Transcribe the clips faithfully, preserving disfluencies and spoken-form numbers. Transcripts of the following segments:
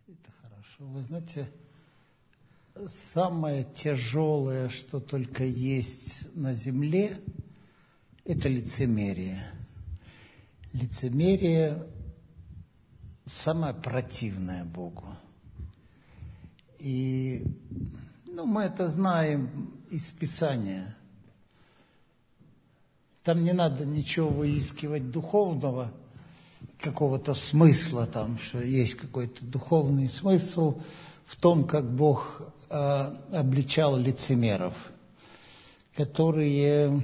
Это хорошо. Вы знаете, самое тяжелое, что только есть на земле, это лицемерие. Лицемерие самое противное Богу. И ну, мы это знаем из Писания. Там не надо ничего выискивать духовного, какого-то смысла, там, что есть какой-то духовный смысл в том, как Бог э, обличал лицемеров, которые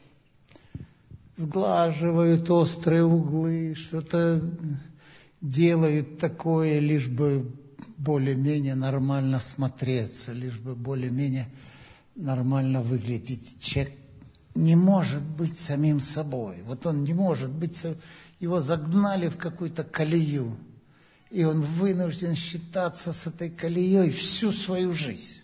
сглаживают острые углы, что-то делают такое, лишь бы более-менее нормально смотреться, лишь бы более-менее нормально выглядеть. Человек не может быть самим собой. Вот он не может быть, его загнали в какую-то колею, и он вынужден считаться с этой колеей всю свою жизнь.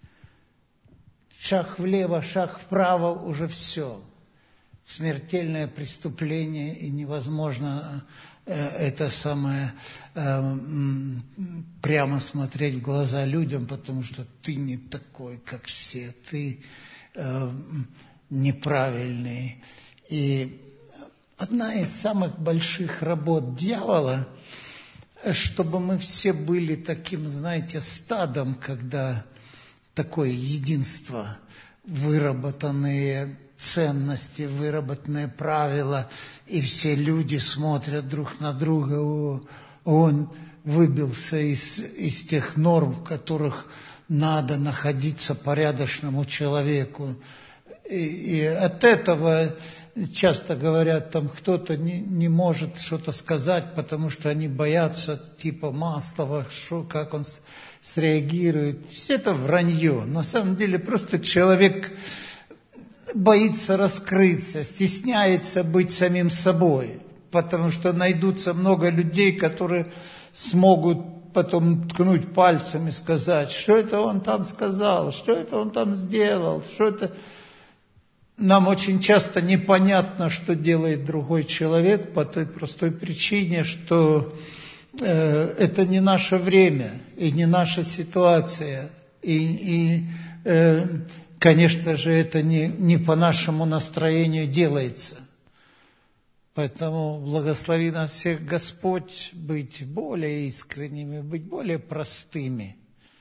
Шаг влево, шаг вправо, уже все. Смертельное преступление, и невозможно э, это самое э, прямо смотреть в глаза людям, потому что ты не такой, как все, ты э, неправильный. И одна из самых больших работ дьявола, чтобы мы все были таким, знаете, стадом, когда такое единство, выработанные ценности, выработанные правила, и все люди смотрят друг на друга. О, он выбился из, из тех норм, в которых надо находиться порядочному человеку. И, и от этого часто говорят, там кто-то не, не может что-то сказать, потому что они боятся типа Маслова, что, как он среагирует. Все это вранье. На самом деле просто человек боится раскрыться, стесняется быть самим собой, потому что найдутся много людей, которые смогут потом ткнуть пальцем и сказать, что это он там сказал, что это он там сделал, что это... Нам очень часто непонятно, что делает другой человек по той простой причине, что э, это не наше время и не наша ситуация. И, и э, конечно же, это не, не по нашему настроению делается. Поэтому благослови нас всех Господь быть более искренними, быть более простыми.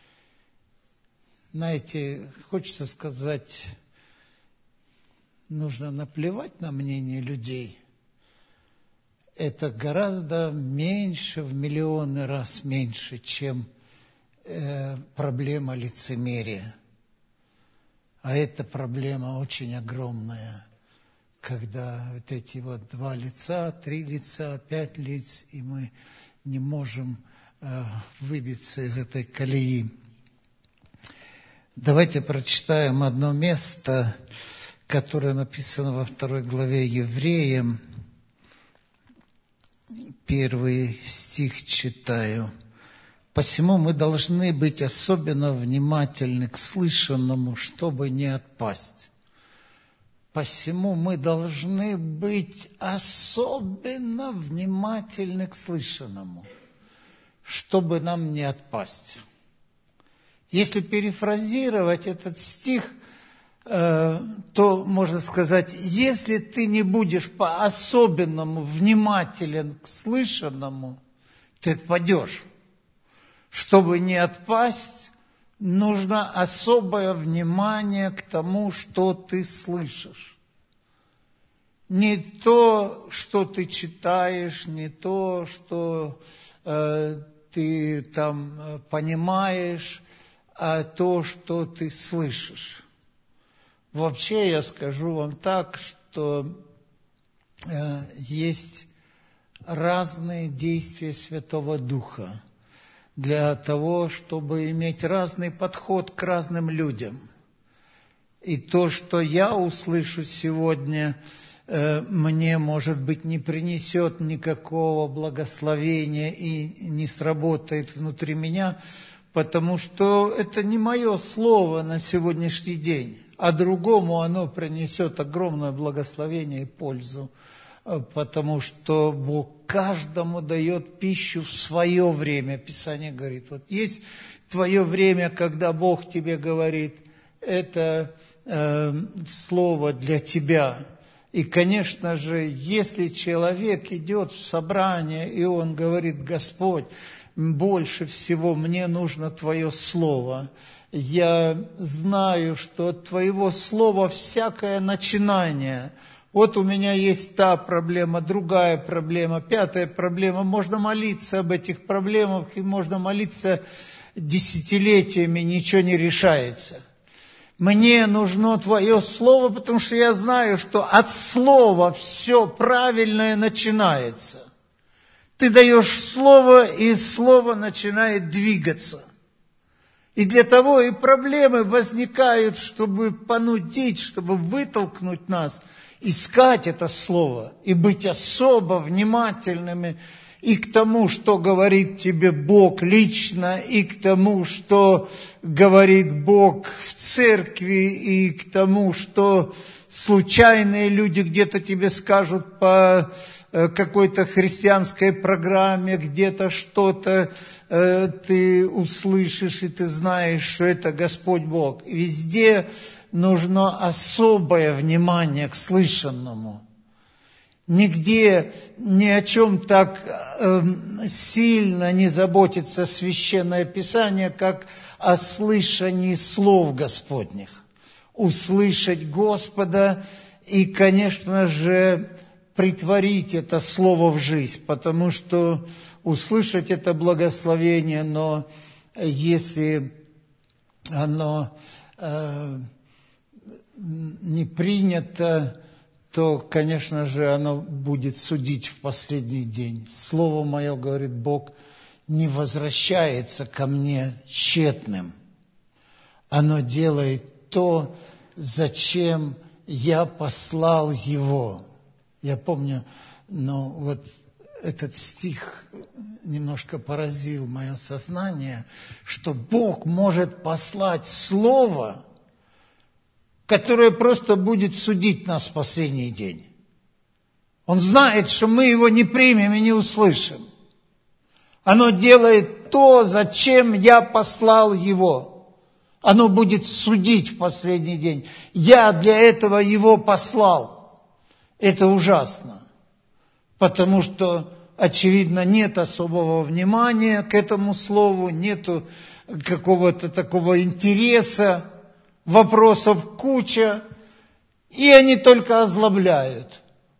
Знаете, хочется сказать... Нужно наплевать на мнение людей. Это гораздо меньше, в миллионы раз меньше, чем э, проблема лицемерия. А эта проблема очень огромная, когда вот эти вот два лица, три лица, пять лиц, и мы не можем э, выбиться из этой колеи. Давайте прочитаем одно место, которое написано во второй главе Евреям. Первый стих читаю. «Посему мы должны быть особенно внимательны к слышанному, чтобы не отпасть». Посему мы должны быть особенно внимательны к слышанному, чтобы нам не отпасть. Если перефразировать этот стих, то можно сказать, если ты не будешь по-особенному внимателен к слышанному, ты отпадешь. Чтобы не отпасть, нужно особое внимание к тому, что ты слышишь. Не то, что ты читаешь, не то, что э, ты там понимаешь, а то, что ты слышишь. Вообще я скажу вам так, что э, есть разные действия Святого Духа для того, чтобы иметь разный подход к разным людям. И то, что я услышу сегодня, э, мне, может быть, не принесет никакого благословения и не сработает внутри меня, потому что это не мое слово на сегодняшний день. А другому оно принесет огромное благословение и пользу потому что Бог каждому дает пищу в свое время. Писание говорит, вот есть твое время, когда Бог тебе говорит, это э, слово для тебя. И, конечно же, если человек идет в собрание, и он говорит, Господь, больше всего мне нужно Твое Слово. Я знаю, что от Твоего Слова всякое начинание. Вот у меня есть та проблема, другая проблема, пятая проблема. Можно молиться об этих проблемах, и можно молиться десятилетиями, ничего не решается. Мне нужно Твое Слово, потому что я знаю, что от Слова все правильное начинается. Ты даешь Слово, и Слово начинает двигаться. И для того и проблемы возникают, чтобы понудить, чтобы вытолкнуть нас, искать это Слово и быть особо внимательными и к тому, что говорит тебе Бог лично, и к тому, что говорит Бог в церкви, и к тому, что случайные люди где-то тебе скажут по какой-то христианской программе, где-то что-то э, ты услышишь, и ты знаешь, что это Господь Бог. Везде нужно особое внимание к слышанному. Нигде ни о чем так э, сильно не заботится Священное Писание, как о слышании слов Господних. Услышать Господа и, конечно же, притворить это слово в жизнь, потому что услышать это благословение, но если оно э, не принято, то, конечно же, оно будет судить в последний день. Слово мое, говорит Бог, не возвращается ко мне тщетным. Оно делает то, зачем я послал его. Я помню, ну, вот этот стих немножко поразил мое сознание, что Бог может послать Слово, которое просто будет судить нас в последний день. Он знает, что мы его не примем и не услышим. Оно делает то, зачем я послал его. Оно будет судить в последний день. Я для этого его послал. Это ужасно, потому что, очевидно, нет особого внимания к этому слову, нету какого-то такого интереса, вопросов куча, и они только озлобляют.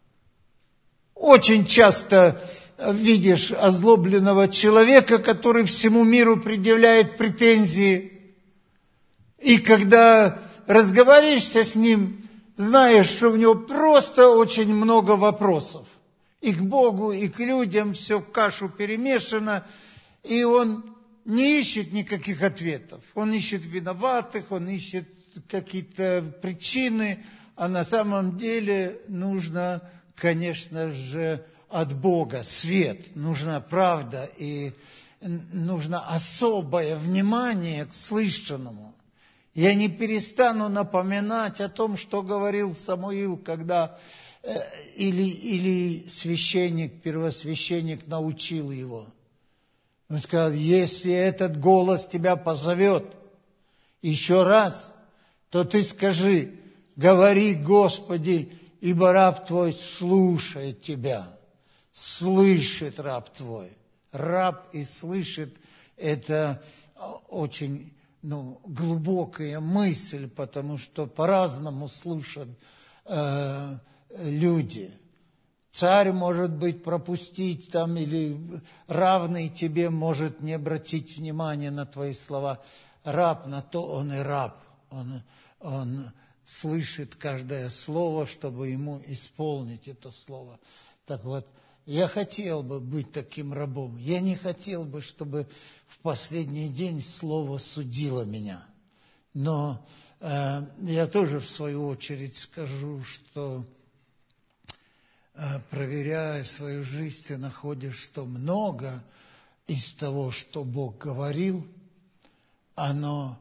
Очень часто видишь озлобленного человека, который всему миру предъявляет претензии, и когда разговариваешься с ним, знаешь, что у него просто очень много вопросов. И к Богу, и к людям все в кашу перемешано, и он не ищет никаких ответов. Он ищет виноватых, он ищет какие-то причины, а на самом деле нужно, конечно же, от Бога свет, нужна правда, и нужно особое внимание к слышанному. Я не перестану напоминать о том, что говорил Самуил, когда э, или, или священник, первосвященник научил его. Он сказал, если этот голос тебя позовет еще раз, то ты скажи, говори, Господи, ибо раб твой слушает тебя. Слышит раб твой. Раб и слышит – это очень... Ну, глубокая мысль, потому что по-разному слушают э, люди. Царь, может быть, пропустить там, или равный тебе может не обратить внимания на твои слова. Раб, на то он и раб. Он, он слышит каждое слово, чтобы ему исполнить это слово. Так вот, я хотел бы быть таким рабом. Я не хотел бы, чтобы в последний день слово судило меня. Но э, я тоже, в свою очередь, скажу, что, э, проверяя свою жизнь, ты находишь, что много из того, что Бог говорил, оно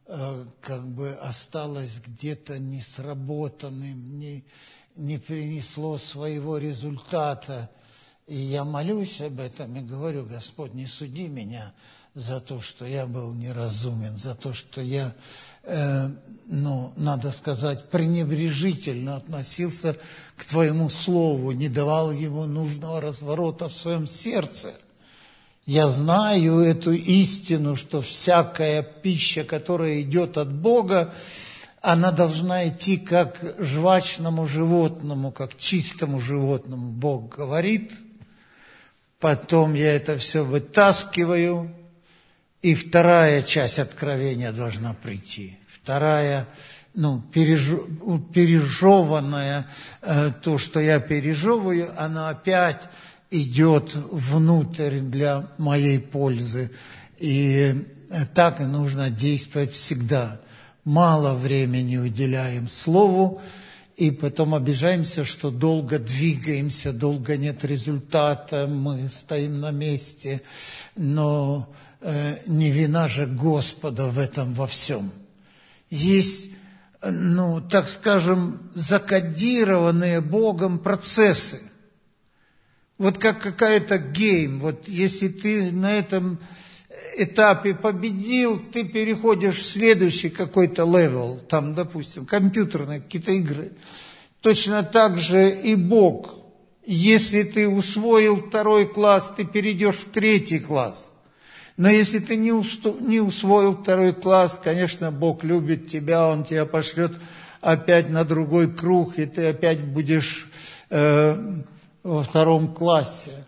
э, как бы осталось где-то несработанным, не, не принесло своего результата. И я молюсь об этом и говорю: Господь, не суди меня за то, что я был неразумен, за то, что я, э, ну, надо сказать, пренебрежительно относился к Твоему Слову, не давал ему нужного разворота в своем сердце. Я знаю эту истину, что всякая пища, которая идет от Бога, она должна идти как жвачному животному, как чистому животному. Бог говорит, потом я это все вытаскиваю, и вторая часть откровения должна прийти. Вторая, ну, переж... пережеванная, э, то, что я пережевываю, она опять идет внутрь для моей пользы. И так и нужно действовать всегда. Мало времени уделяем Слову, и потом обижаемся, что долго двигаемся, долго нет результата, мы стоим на месте. Но э, не вина же Господа в этом во всем. Есть, ну, так скажем, закодированные Богом процессы. Вот как какая-то гейм. Вот если ты на этом этапе победил, ты переходишь в следующий какой-то левел, там, допустим, компьютерные какие-то игры. Точно так же и Бог. Если ты усвоил второй класс, ты перейдешь в третий класс. Но если ты не, усту, не усвоил второй класс, конечно, Бог любит тебя, Он тебя пошлет опять на другой круг, и ты опять будешь э, во втором классе.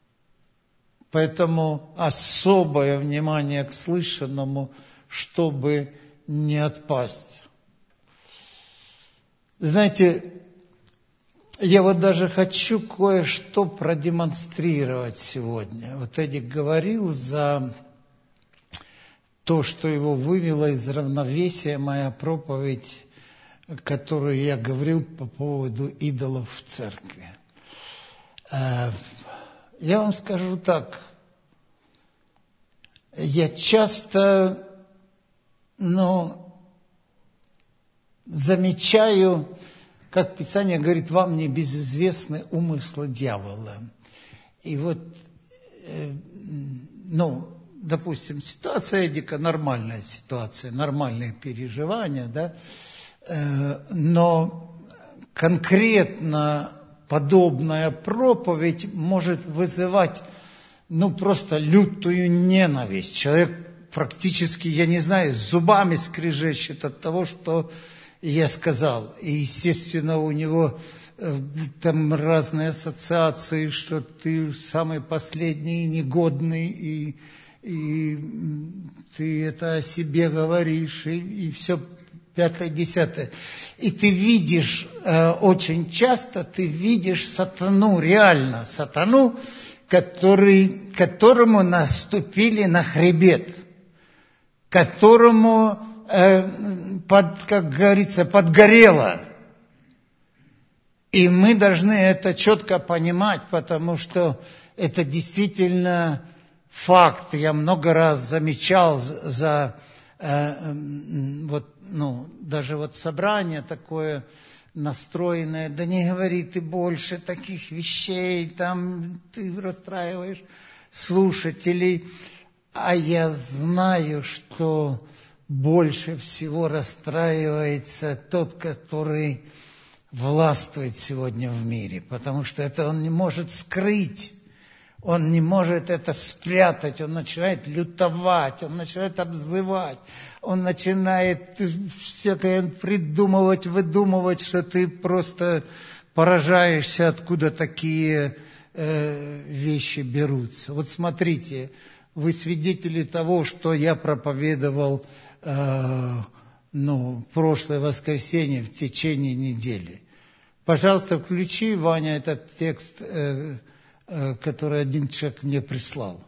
Поэтому особое внимание к слышанному, чтобы не отпасть. Знаете, я вот даже хочу кое-что продемонстрировать сегодня. Вот Эдик говорил за то, что его вывело из равновесия моя проповедь, которую я говорил по поводу идолов в церкви. Я вам скажу так, я часто, ну, замечаю, как Писание говорит, вам не безызвестны умыслы дьявола. И вот, э, ну, допустим, ситуация Эдика, нормальная ситуация, нормальные переживания, да, э, но конкретно подобная проповедь может вызывать, ну, просто лютую ненависть. Человек практически, я не знаю, зубами скрежещет от того, что я сказал. И, естественно, у него э, там разные ассоциации, что ты самый последний, негодный, и, и ты это о себе говоришь, и, и все пятое, десятое. И ты видишь, э, очень часто ты видишь сатану, реально сатану, который, которому наступили на хребет, которому, э, под, как говорится, подгорело. И мы должны это четко понимать, потому что это действительно факт. Я много раз замечал за э, вот, ну, даже вот собрание такое настроенное, да не говори ты больше таких вещей, там ты расстраиваешь слушателей. А я знаю, что больше всего расстраивается тот, который властвует сегодня в мире, потому что это он не может скрыть. Он не может это спрятать, он начинает лютовать, он начинает обзывать, он начинает всякое придумывать, выдумывать, что ты просто поражаешься, откуда такие э, вещи берутся. Вот смотрите, вы свидетели того, что я проповедовал э, ну, прошлое воскресенье в течение недели. Пожалуйста, включи, Ваня, этот текст, э, который один человек мне прислал.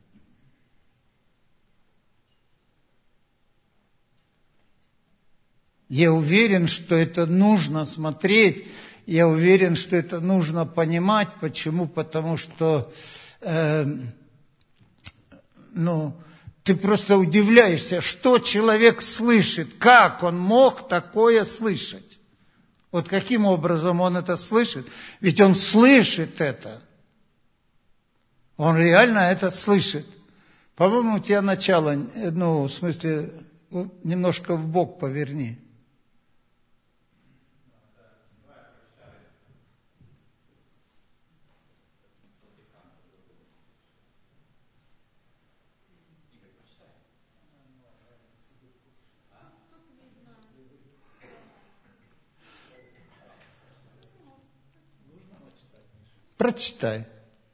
Я уверен, что это нужно смотреть, я уверен, что это нужно понимать. Почему? Потому что, э, ну, Ты просто удивляешься, что человек слышит, как он мог такое слышать. Вот каким образом он это слышит? Ведь он слышит это. Он реально это слышит. По-моему, у тебя начало, ну, в смысле, немножко вбок поверни. Прочитай.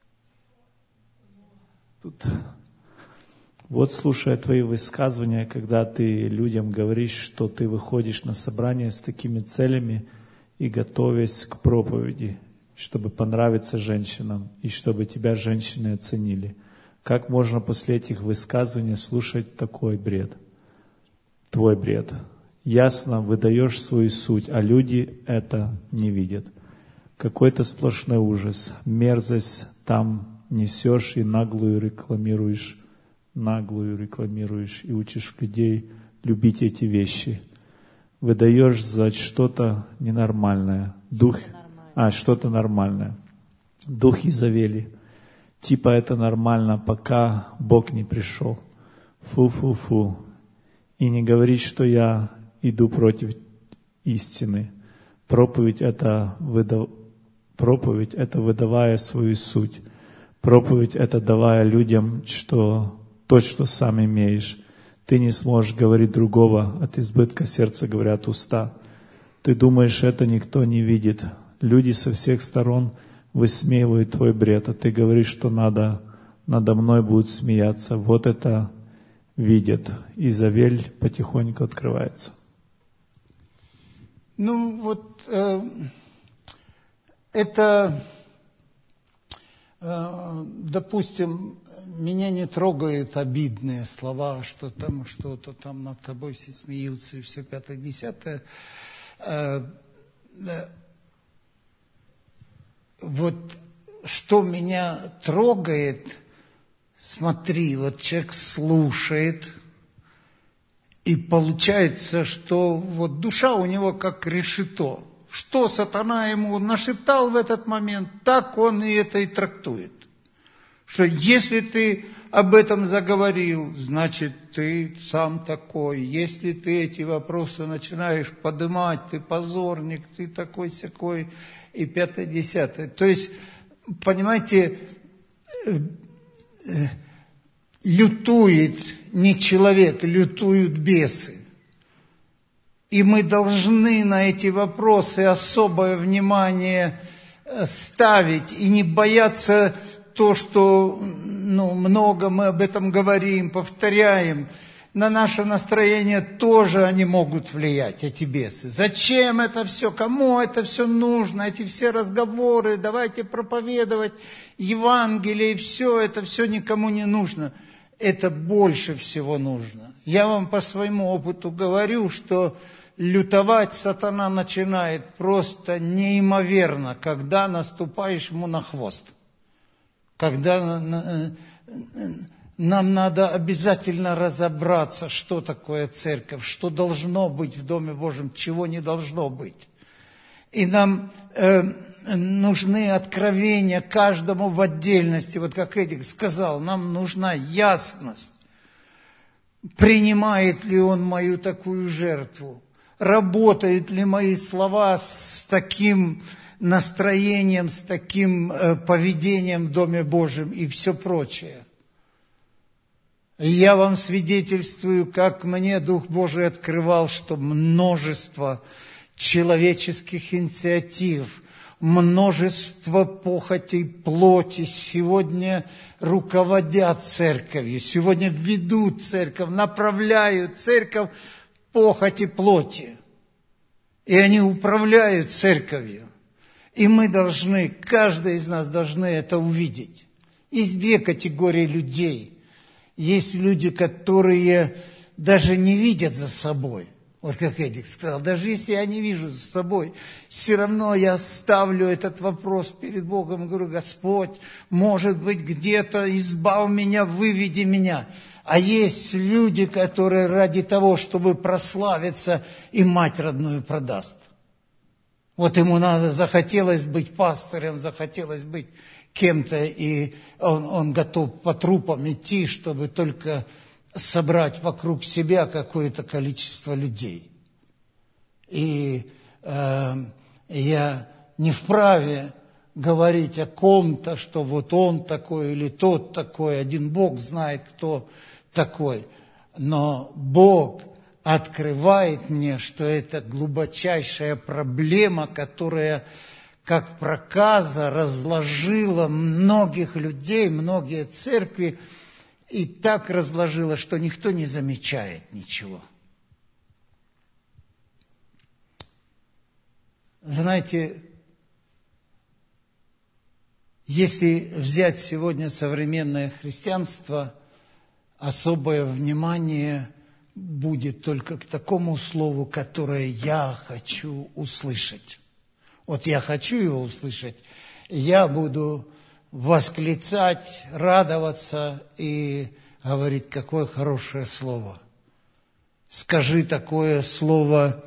Тут, вот слушая твои высказывания, когда ты людям говоришь, что ты выходишь на собрание с такими целями и готовясь к проповеди, чтобы понравиться женщинам и чтобы тебя женщины оценили. Как можно после этих высказываний слушать такой бред? Твой бред. Ясно выдаешь свою суть, а люди это не видят. Какой-то сплошной ужас, мерзость там несешь и наглую рекламируешь, наглую рекламируешь и учишь людей любить эти вещи. Выдаешь за что-то ненормальное, дух, а что-то нормальное, дух Изавели. Типа это нормально, пока Бог не пришел. Фу-фу-фу. И не говорить, что я иду против истины. Проповедь это выдав... Проповедь — это выдавая свою суть. Проповедь — это давая людям что, то, что сам имеешь. Ты не сможешь говорить другого, от избытка сердца говорят уста. Ты думаешь, это никто не видит. Люди со всех сторон высмеивают твой бред, а ты говоришь, что надо, надо мной будут смеяться. Вот это видят. Изавель потихоньку открывается. Ну вот... Э... Это, допустим, меня не трогают обидные слова, что там что-то там над тобой все смеются и все пятое-десятое. Вот что меня трогает, смотри, вот человек слушает, и получается, что вот душа у него как решето. Что сатана ему нашептал в этот момент, так он и это и трактует. Что если ты об этом заговорил, значит, ты сам такой. Если ты эти вопросы начинаешь поднимать, ты позорник, ты такой-сякой и пятое-десятое. То есть, понимаете, лютует не человек, лютуют бесы. И мы должны на эти вопросы особое внимание ставить и не бояться то, что ну, много мы об этом говорим, повторяем. На наше настроение тоже они могут влиять, эти бесы. Зачем это все? Кому это все нужно? Эти все разговоры, давайте проповедовать Евангелие, и все, это все никому не нужно. Это больше всего нужно. Я вам по своему опыту говорю, что лютовать сатана начинает просто неимоверно, когда наступаешь ему на хвост. Когда нам надо обязательно разобраться, что такое церковь, что должно быть в Доме Божьем, чего не должно быть. И нам э, нужны откровения каждому в отдельности. Вот как Эдик сказал, нам нужна ясность. Принимает ли он мою такую жертву? Работают ли мои слова с таким настроением, с таким э, поведением в Доме Божьем и все прочее? И я вам свидетельствую, как мне Дух Божий открывал, что множество человеческих инициатив, множество похотей плоти сегодня руководят церковью, сегодня ведут церковь, направляют церковь в похоти плоти. И они управляют церковью. И мы должны, каждый из нас должны это увидеть. Есть две категории людей. Есть люди, которые даже не видят за собой. Вот как Эдик сказал, даже если я не вижу за собой, все равно я ставлю этот вопрос перед Богом и говорю: Господь, может быть, где-то избавь меня, выведи меня. А есть люди, которые ради того, чтобы прославиться, и мать родную продаст. Вот ему надо, захотелось быть пастырем, захотелось быть кем-то, и он, он готов по трупам идти, чтобы только собрать вокруг себя какое-то количество людей. И э, я не вправе говорить о ком-то, что вот он такой или тот такой, один Бог знает, кто такой. Но Бог открывает мне, что это глубочайшая проблема, которая, как проказа, разложила многих людей, многие церкви, и так разложила, что никто не замечает ничего. Знаете, если взять сегодня современное христианство, особое внимание будет только к такому слову, которое я хочу услышать. Вот я хочу его услышать, я буду восклицать, радоваться и говорить, какое хорошее слово. Скажи такое слово,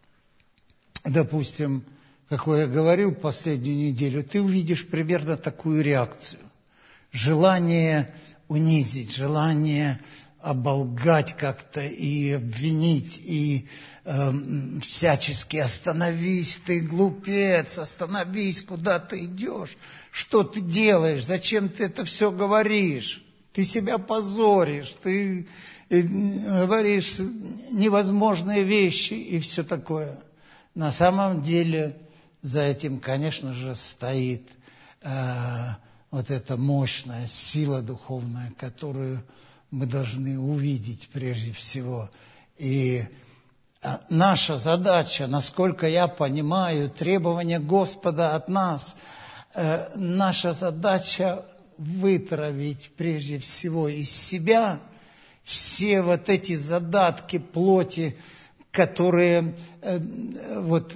допустим, какое я говорил последнюю неделю, ты увидишь примерно такую реакцию. Желание унизить, желание оболгать как-то и обвинить, и э, всячески остановись, ты глупец, остановись, куда ты идешь, что ты делаешь, зачем ты это все говоришь, ты себя позоришь, ты э, говоришь невозможные вещи и все такое. На самом деле за этим, конечно же, стоит э, вот эта мощная сила духовная, которую мы должны увидеть прежде всего. И наша задача, насколько я понимаю, требования Господа от нас, э, наша задача вытравить прежде всего из себя все вот эти задатки плоти, которые, э, вот,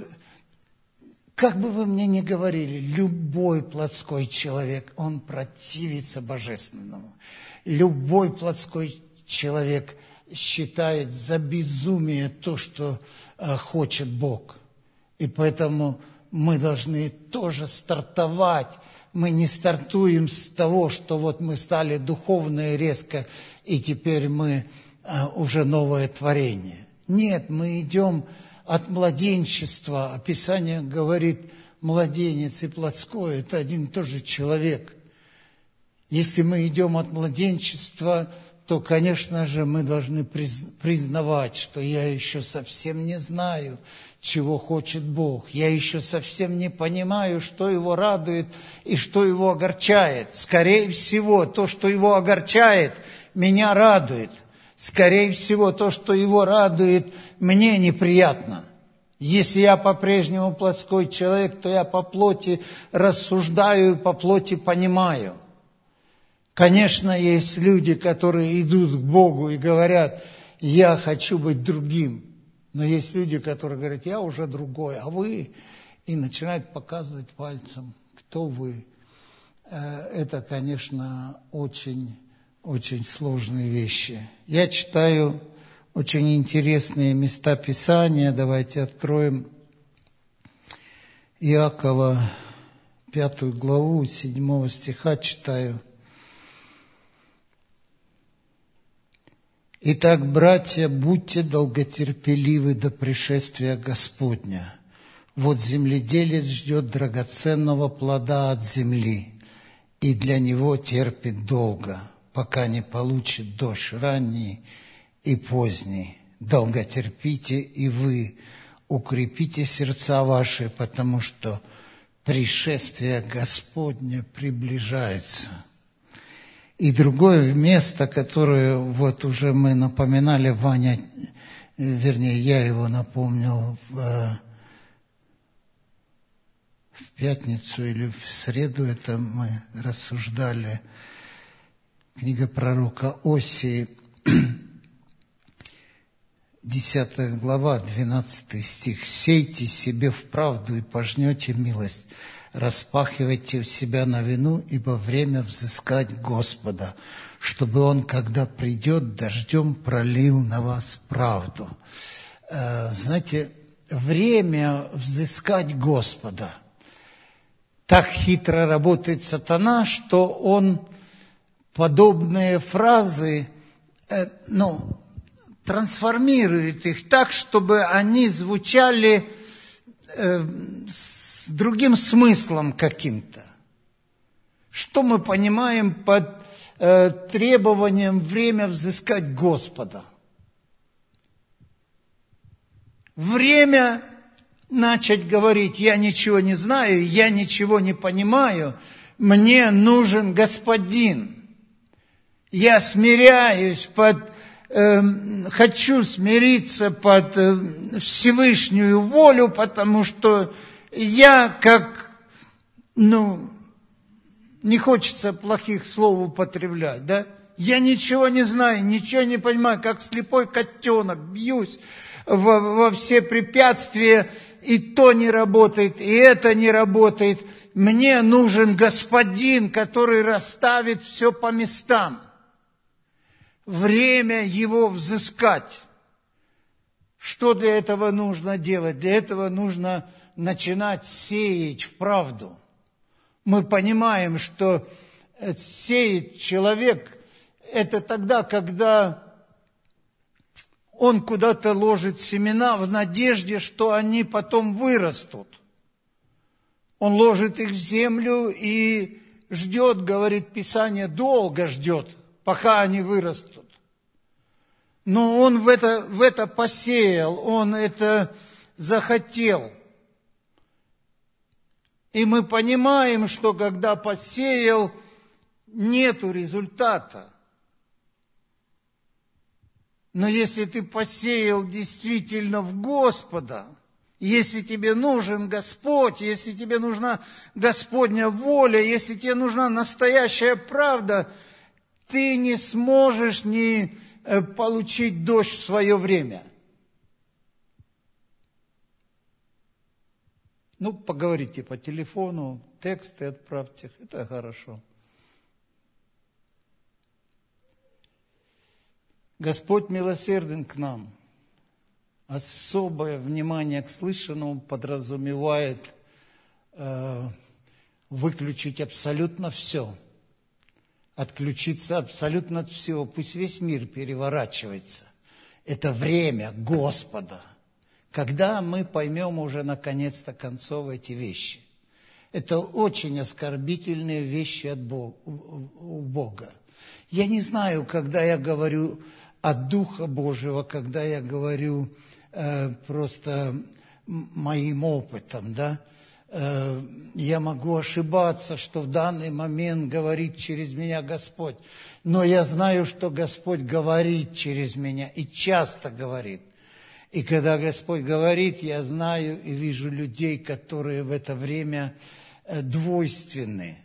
как бы вы мне ни говорили, любой плотской человек, он противится божественному. Любой плотской человек считает за безумие то, что э, хочет Бог. И поэтому мы должны тоже стартовать. Мы не стартуем с того, что вот мы стали духовные резко, и теперь мы э, уже новое творение. Нет, мы идем от младенчества. Писание говорит, младенец и плотской – это один и тот же человек. Если мы идем от младенчества, то, конечно же, мы должны признавать, что я еще совсем не знаю, чего хочет Бог. Я еще совсем не понимаю, что Его радует и что Его огорчает. Скорее всего, то, что Его огорчает, меня радует. Скорее всего, то, что Его радует, мне неприятно. Если я по-прежнему плотской человек, то я по плоти рассуждаю и по плоти понимаю. Конечно, есть люди, которые идут к Богу и говорят, я хочу быть другим. Но есть люди, которые говорят, я уже другой, а вы? И начинают показывать пальцем, кто вы. Это, конечно, очень, очень сложные вещи. Я читаю очень интересные места Писания. Давайте откроем Иакова, пятую главу, седьмого стиха читаю. Итак, братья, будьте долготерпеливы до пришествия Господня. Вот земледелец ждет драгоценного плода от земли, и для него терпит долго, пока не получит дождь ранний и поздний. Долготерпите и вы, укрепите сердца ваши, потому что пришествие Господне приближается. И другое место, которое вот уже мы напоминали, Ваня, вернее, я его напомнил в, в пятницу или в среду, это мы рассуждали, книга пророка Осии, десятая глава, двенадцатый стих. «Сейте себе в правду и пожнете милость, распахивайте у себя на вину, ибо время взыскать Господа, чтобы Он, когда придет, дождем пролил на вас правду. Знаете, время взыскать Господа. Так хитро работает сатана, что он подобные фразы, ну, трансформирует их так, чтобы они звучали с другим смыслом каким-то. Что мы понимаем под э, требованием время взыскать Господа? Время начать говорить: я ничего не знаю, я ничего не понимаю, мне нужен Господин. Я смиряюсь под, э, хочу смириться под э, Всевышнюю волю, потому что я как, ну, не хочется плохих слов употреблять, да? Я ничего не знаю, ничего не понимаю, как слепой котенок, бьюсь во, во все препятствия, и то не работает, и это не работает. Мне нужен Господин, который расставит все по местам. Время Его взыскать. Что для этого нужно делать? Для этого нужно начинать сеять в правду. Мы понимаем, что сеет человек – это тогда, когда он куда-то ложит семена в надежде, что они потом вырастут. Он ложит их в землю и ждет, говорит Писание, долго ждет, пока они вырастут. Но он в это, в это посеял, он это захотел. И мы понимаем, что когда посеял, нету результата. Но если ты посеял действительно в Господа, если тебе нужен Господь, если тебе нужна Господня воля, если тебе нужна настоящая правда, ты не сможешь не получить дождь в свое время. Ну, поговорите по телефону, тексты отправьте, это хорошо. Господь милосерден к нам. Особое внимание к слышанному подразумевает э, выключить абсолютно все, отключиться абсолютно от всего. Пусть весь мир переворачивается. Это время Господа. Когда мы поймем уже наконец-то концов эти вещи. Это очень оскорбительные вещи от Бога, у Бога. Я не знаю, когда я говорю от Духа Божьего, когда я говорю э, просто моим опытом, да, э, я могу ошибаться, что в данный момент говорит через меня Господь. Но я знаю, что Господь говорит через меня и часто говорит. И когда Господь говорит, я знаю и вижу людей, которые в это время двойственны.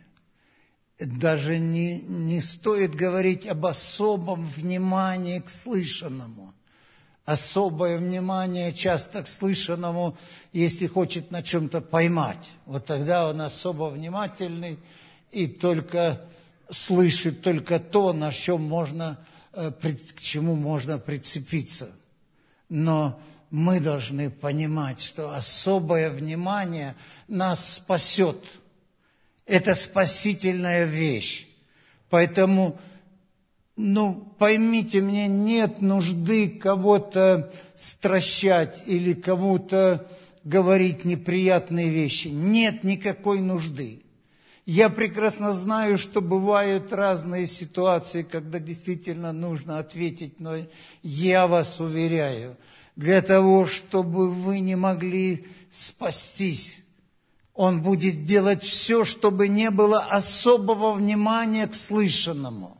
Даже не, не стоит говорить об особом внимании к слышанному. Особое внимание часто к слышанному, если хочет на чем-то поймать. Вот тогда он особо внимательный и только слышит только то, на чем можно, к чему можно прицепиться. Но мы должны понимать, что особое внимание нас спасет. Это спасительная вещь. Поэтому, ну, поймите, мне нет нужды кого-то стращать или кому-то говорить неприятные вещи. Нет никакой нужды. Я прекрасно знаю, что бывают разные ситуации, когда действительно нужно ответить, но я вас уверяю, для того, чтобы вы не могли спастись, Он будет делать все, чтобы не было особого внимания к слышанному.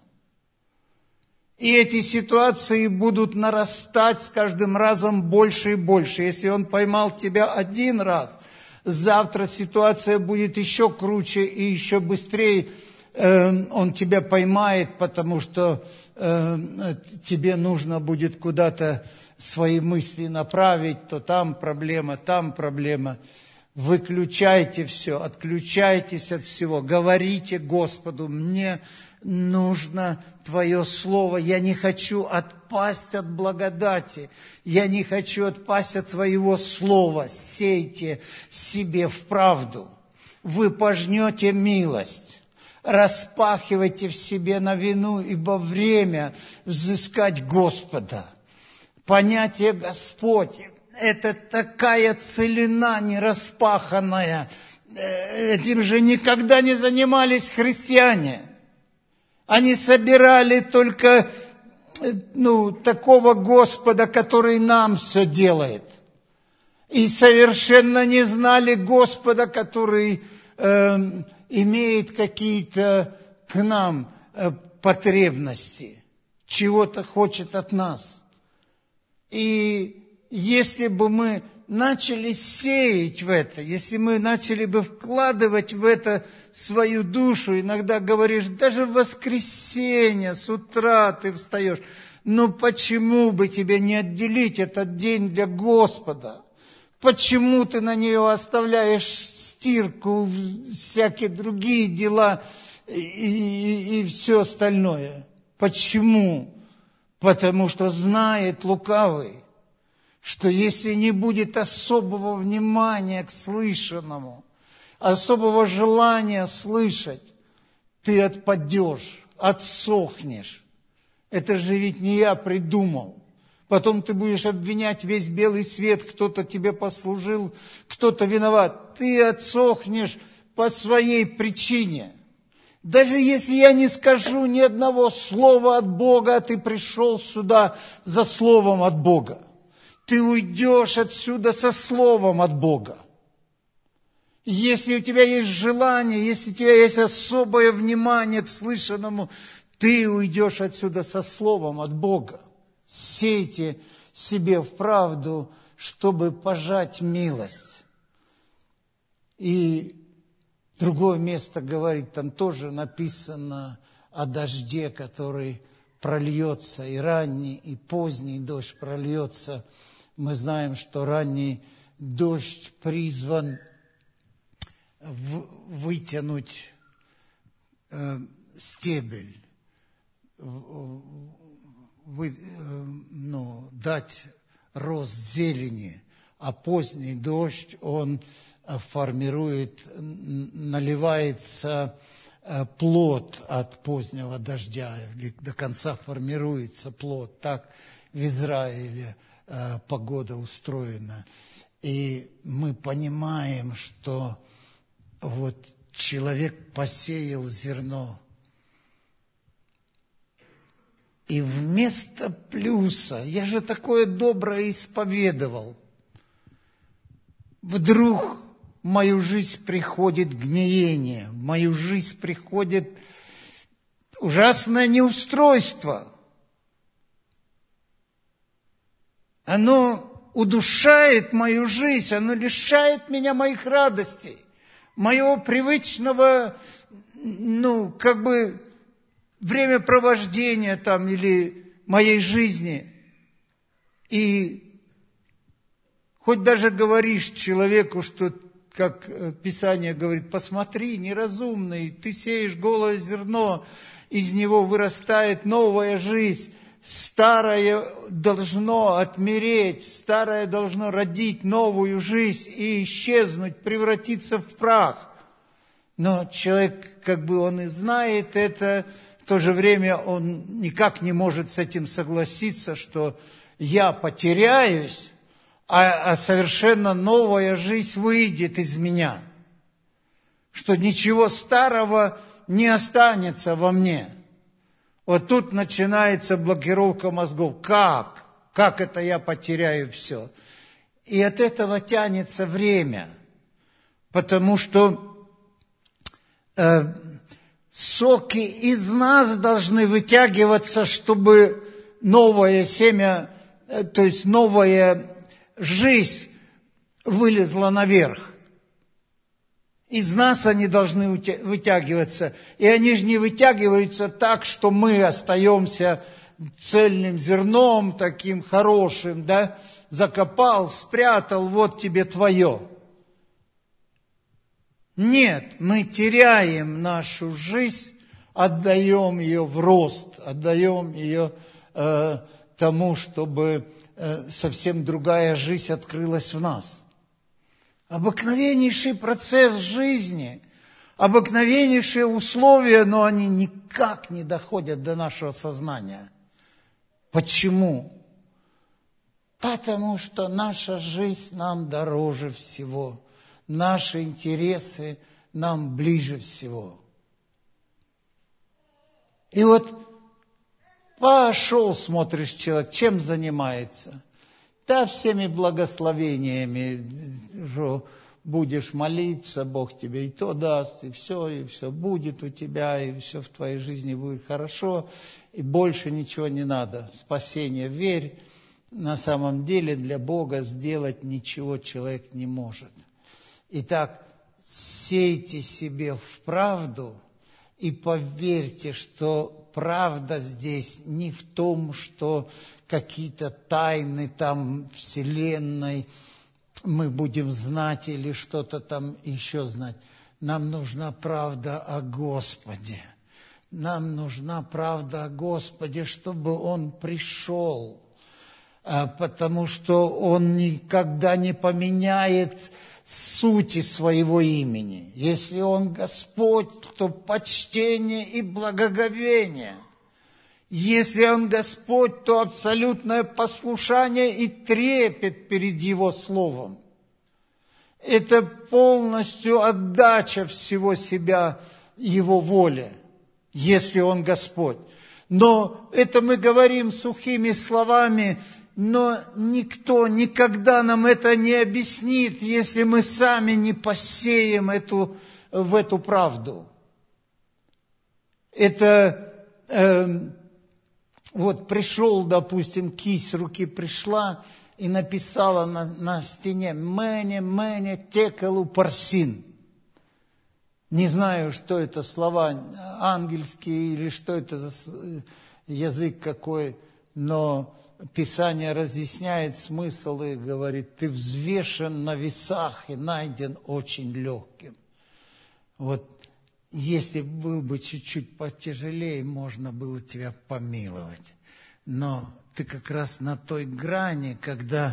И эти ситуации будут нарастать с каждым разом больше и больше. Если Он поймал тебя один раз, завтра ситуация будет еще круче и еще быстрее э, Он тебя поймает, потому что э, тебе нужно будет куда-то свои мысли направить, то там проблема, там проблема. Выключайте все, отключайтесь от всего, говорите Господу, мне нужно Твое Слово, я не хочу отпасть от благодати, я не хочу отпасть от Твоего Слова, сейте себе в правду, вы пожнете милость, распахивайте в себе новину, ибо время взыскать Господа. Понятие Господь – это такая целина нераспаханная. Этим же никогда не занимались христиане. Они собирали только ну, такого Господа, который нам все делает. И совершенно не знали Господа, который э, имеет какие-то к нам э, потребности, чего-то хочет от нас. И если бы мы начали сеять в это, если мы начали бы вкладывать в это свою душу, иногда говоришь, даже в воскресенье с утра ты встаешь, ну почему бы тебе не отделить этот день для Господа? Почему ты на нее оставляешь стирку, всякие другие дела и, и, и все остальное? Почему? Потому что знает лукавый, что если не будет особого внимания к слышанному, особого желания слышать, ты отпадешь, отсохнешь. Это же ведь не я придумал. Потом ты будешь обвинять весь белый свет, кто-то тебе послужил, кто-то виноват. Ты отсохнешь по своей причине. Даже если я не скажу ни одного слова от Бога, а ты пришел сюда за словом от Бога. Ты уйдешь отсюда со словом от Бога. Если у тебя есть желание, если у тебя есть особое внимание к слышанному, ты уйдешь отсюда со словом от Бога. Сейте себе в правду, чтобы пожать милость. И другое место говорит, там тоже написано о дожде, который прольется, и ранний, и поздний дождь прольется. Мы знаем, что ранний дождь призван вытянуть э, стебель, вы, э, ну, дать рост зелени, а поздний дождь, он формирует, наливается э, плод от позднего дождя, до конца формируется плод. Так в Израиле э, погода устроена. И мы понимаем, что вот человек посеял зерно, и вместо плюса, я же такое доброе исповедовал, вдруг в мою жизнь приходит гниение, в мою жизнь приходит ужасное неустройство. Оно удушает мою жизнь, оно лишает меня моих радостей, моего привычного, ну, как бы, времяпровождения там или моей жизни. И хоть даже говоришь человеку, что, как Писание говорит, посмотри, неразумный, ты сеешь голое зерно, из него вырастает новая жизнь, старое должно отмереть, старое должно родить новую жизнь и исчезнуть, превратиться в прах. Но человек, как бы он и знает это, в то же время он никак не может с этим согласиться, что я потеряюсь, а, а совершенно новая жизнь выйдет из меня, что ничего старого не останется во мне. Вот тут начинается блокировка мозгов. Как? Как это я потеряю все? И от этого тянется время, потому что э, соки из нас должны вытягиваться, чтобы новое семя, э, то есть новая жизнь вылезла наверх. Из нас они должны вытягиваться. И они же не вытягиваются так, что мы остаемся цельным зерном, таким хорошим, да? Закопал, спрятал, вот тебе твое. Нет, мы теряем нашу жизнь, отдаем ее в рост, отдаем ее э, тому, чтобы э, совсем другая жизнь открылась в нас. Обыкновеннейший процесс жизни, обыкновеннейшие условия, но они никак не доходят до нашего сознания. Почему? Потому что наша жизнь нам дороже всего, наши интересы нам ближе всего. И вот пошел, смотришь, человек, чем занимается? Да, всеми благословениями, что будешь молиться, Бог тебе и то даст, и все, и все будет у тебя, и все в твоей жизни будет хорошо, и больше ничего не надо. Спасение, верь, на самом деле для Бога сделать ничего человек не может. Итак, сейте себе в правду и поверьте, что правда здесь не в том, что какие-то тайны там Вселенной мы будем знать или что-то там еще знать. Нам нужна правда о Господе. Нам нужна правда о Господе, чтобы Он пришел. Потому что Он никогда не поменяет сути своего имени. Если Он Господь, то почтение и благоговение. Если Он Господь, то абсолютное послушание и трепет перед Его Словом. Это полностью отдача всего себя Его воле, если Он Господь. Но это мы говорим сухими словами, но никто никогда нам это не объяснит, если мы сами не посеем эту, в эту правду. Это... Э, Вот пришел, допустим, кисть руки пришла и написала на, на стене «Мэне, мэне, текелу парсин». Не знаю, что это слова ангельские или что это за язык какой, но Писание разъясняет смысл и говорит, ты взвешен на весах и найден очень легким. Вот. Если был бы чуть-чуть потяжелее, можно было тебя помиловать. Но ты как раз на той грани, когда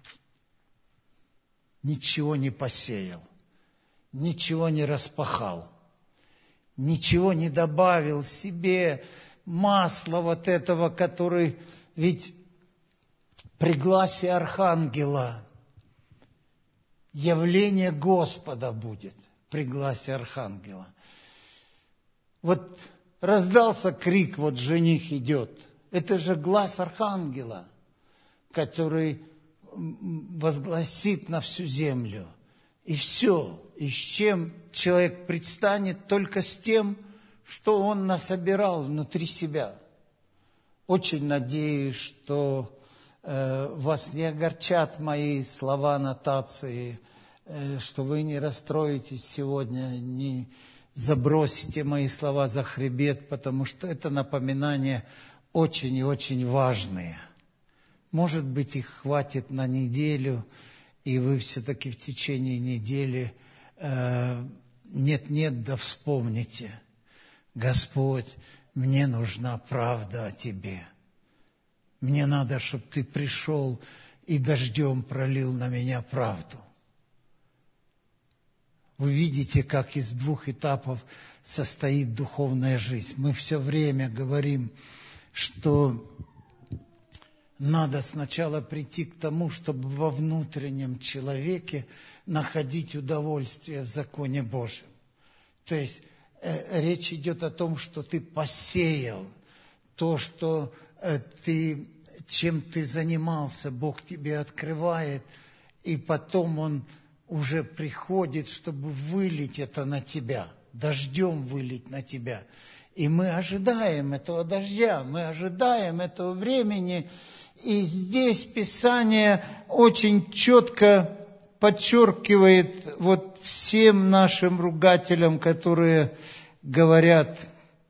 ничего не посеял, ничего не распахал, ничего не добавил себе масла вот этого, который ведь при гласе архангела явление Господа будет при гласе архангела. Вот раздался крик, вот жених идет. Это же глас архангела, который возгласит на всю землю. И все. И с чем человек предстанет? Только с тем, что он насобирал внутри себя. Очень надеюсь, что э, вас не огорчат мои слова, нотации, э, что вы не расстроитесь сегодня, не забросите мои слова за хребет, потому что это напоминания очень и очень важные. Может быть, их хватит на неделю, и вы все-таки в течение недели э, нет-нет, да вспомните. Господь, мне нужна правда о Тебе. Мне надо, чтобы Ты пришел и дождем пролил на меня правду. Вы видите, как из двух этапов состоит духовная жизнь. Мы все время говорим, что надо сначала прийти к тому, чтобы во внутреннем человеке находить удовольствие в законе Божьем. То есть э, речь идет о том, что ты посеял то, что э, ты, чем ты занимался, Бог тебе открывает, и потом Он уже приходит, чтобы вылить это на тебя, дождем вылить на тебя. И мы ожидаем этого дождя, мы ожидаем этого времени. И здесь Писание очень четко подчеркивает вот всем нашим ругателям, которые говорят,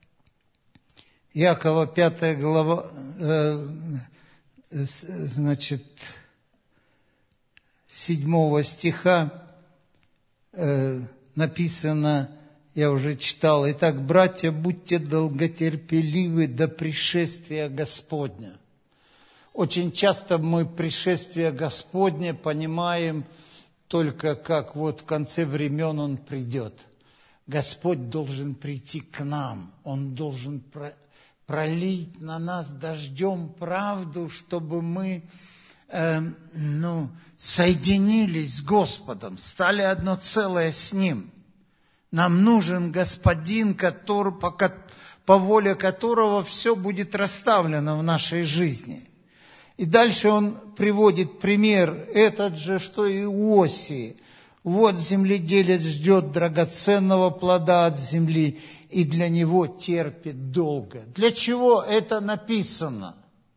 Якова пятая глава, э, значит, седьмого стиха, э, написано, я уже читал, «Итак, братья, будьте долготерпеливы до пришествия Господня». Очень часто мы пришествие Господне понимаем только как вот в конце времен Он придет. Господь должен прийти к нам, Он должен пролить на нас дождем правду, чтобы мы э, ну, соединились с Господом, стали одно целое с Ним. Нам нужен Господин, который, по, по воле которого все будет расставлено в нашей жизни. И дальше он приводит пример, этот же, что и у Осии. Вот земледелец ждет драгоценного плода от земли, и для него терпит долго. Для чего это написано?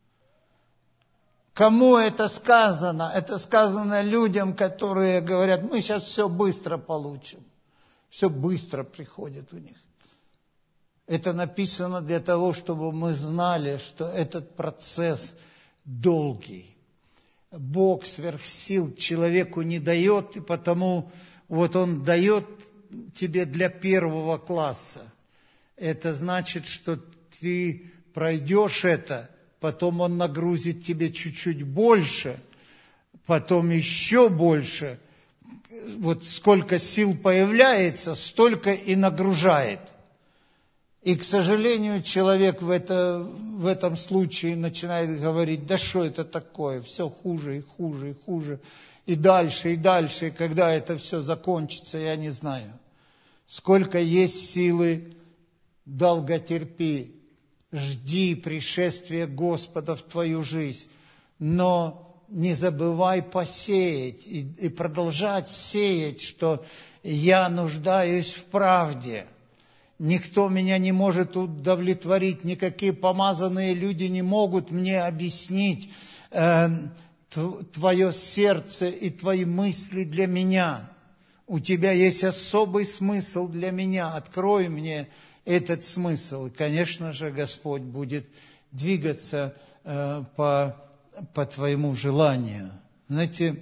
Кому это сказано? Это сказано людям, которые говорят, мы сейчас все быстро получим. Все быстро приходит у них. Это написано для того, чтобы мы знали, что этот процесс долгий. Бог сверх сил человеку не дает, и потому вот Он дает тебе для первого класса. Это значит, что ты пройдешь это, потом Он нагрузит тебе чуть-чуть больше, потом еще больше. Вот сколько сил появляется, столько и нагружает. И, к сожалению, человек в, это, в этом случае начинает говорить, да что это такое, все хуже и хуже и хуже, и дальше, и дальше, и когда это все закончится, я не знаю. Сколько есть силы, долготерпи, жди пришествия Господа в твою жизнь, но не забывай посеять и, и продолжать сеять, что я нуждаюсь в правде. Никто меня не может удовлетворить, никакие помазанные люди не могут мне объяснить э, твое сердце и твои мысли для меня. У тебя есть особый смысл для меня, открой мне этот смысл. И, конечно же, Господь будет двигаться э, по, по твоему желанию. Знаете,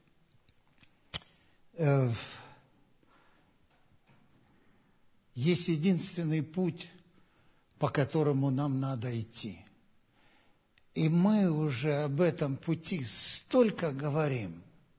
э, есть единственный путь, по которому нам надо идти. И мы уже об этом пути столько говорим,